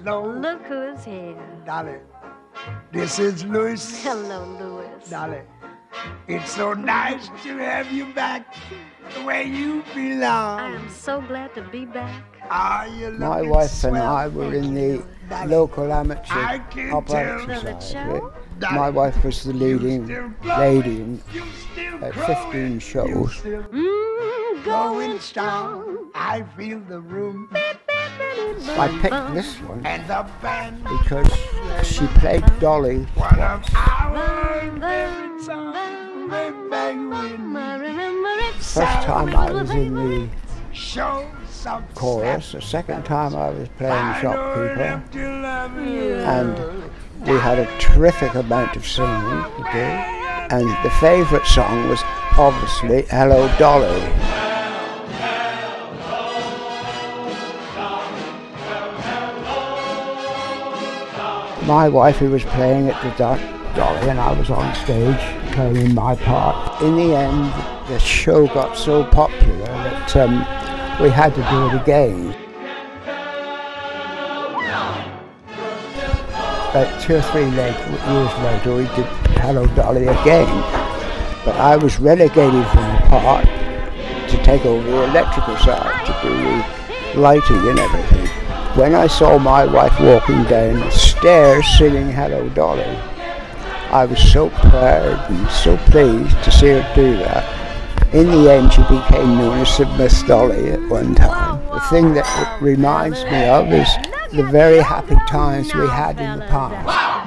Hello. Look who's here. Dolly. This is Louis. Hello, Louis. Dolly. It's so nice to have you back where you belong. I am so glad to be back. My wife and I were in the local amateur opera society. My wife was the leading lady in 15 shows. Going strong. I feel the room. I picked this one because she played Dolly One of twice. our favorite songs way back when. First time I was in the Show some chorus, the second time I was playing I know shopkeeper, enough to love you. and we had a terrific amount of singing to do. And the favourite song was obviously Hello Dolly. My wife who was playing at the Dolly and I was on stage playing my part. In the end, the show got so popular that we had to do it again. About 2 or 3 years later, we did Hello Dolly again. But I was relegated from the part to take over the electrical side, to do the lighting and everything. When I saw my wife walking down the stairs singing Hello Dolly, I was so proud and so pleased to see her do that. In the end, she became known as Miss Dolly at one time. The thing that it reminds me of is the very happy times we had in the past.